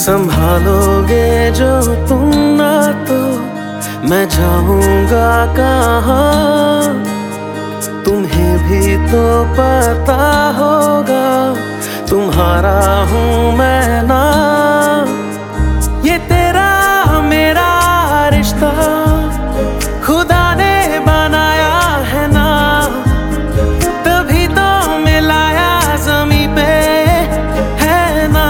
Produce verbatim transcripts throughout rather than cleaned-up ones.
संभालोगे जो तुम ना तो मैं जाऊंगा कहाँ। तुम्हें भी तो पता होगा तुम्हारा हूँ मैं ना। ये तेरा मेरा रिश्ता खुदा ने बनाया है ना, तभी तो मिलाया ज़मीं पे है ना।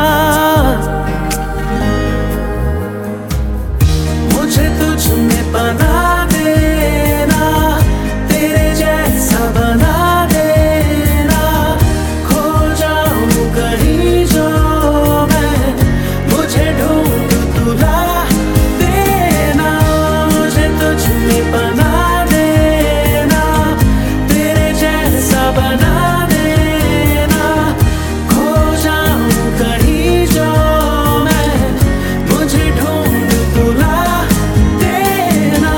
मुझे तुझ में बना देना, तेरे जैसा बना देना, खो जाऊं कहीं जो मैं, मुझे ढूंढ तुला देना। मुझे तुझ में बना देना, तेरे जैसा बना देना, खो जाऊं कहीं जो मैं, मुझे ढूंढ तुला देना।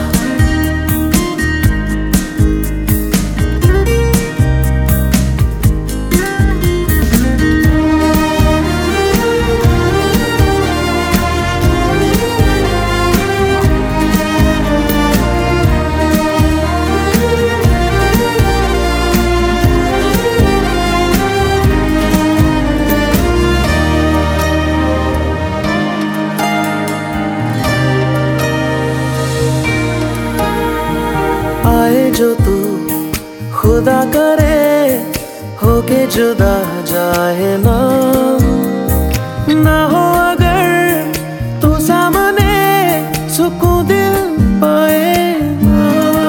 आए जो तू खुदा करे, होके जुदा जाए ना। ना हो अगर तू सामने, सुकून दिल पाए ना।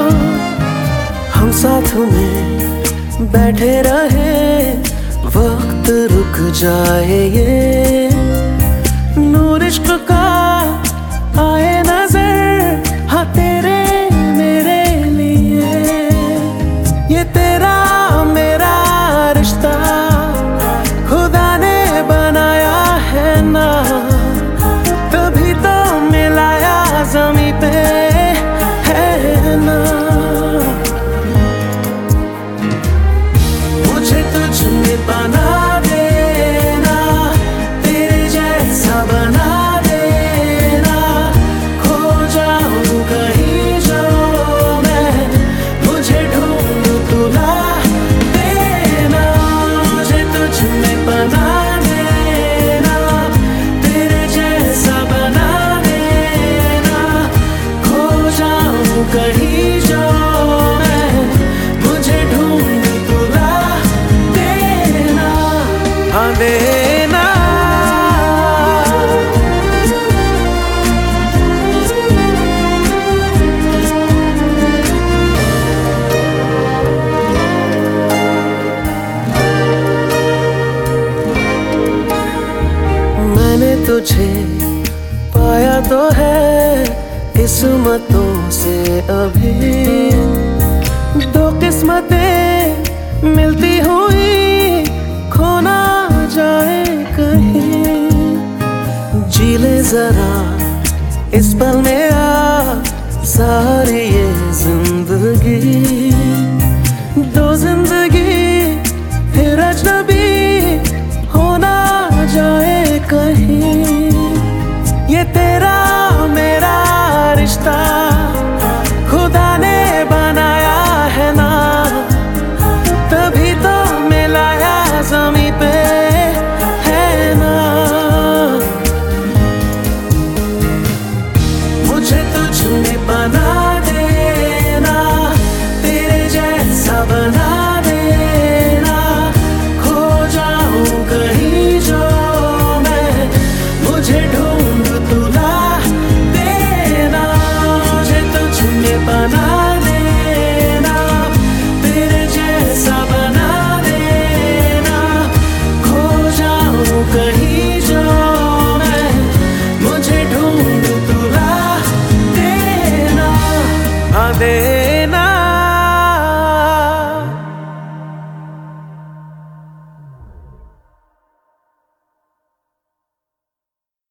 हम साथ में बैठे रहे, वक्त रुक जाए ये। नूर इश्क का आए नजर, हाँ तेरे मेरे लिए। ये तेरा मेरा रिश्ता खुदा ने बनाया है ना, तभी तो मिलाया ज़मीं पे है ना। मुझे तुझ में बना देना, तेरे जैसा बना देना, खो जाऊं कहीं जो मैं, मुझे ढूंढ तुला देना। मुझे तुझ में बना देना, तेरे जैसा बना देना, खो जाऊं कहीं जो मैं, मुझे ढूंढ तुला देना। हाँ देना। मैंने तुझे पाया तो है किस्मतों से अभी। दो किस्मतें मिलती हुई खो ना जाए कहीं। जी ले जरा इस पल में आ, सारी ये जिंदगी।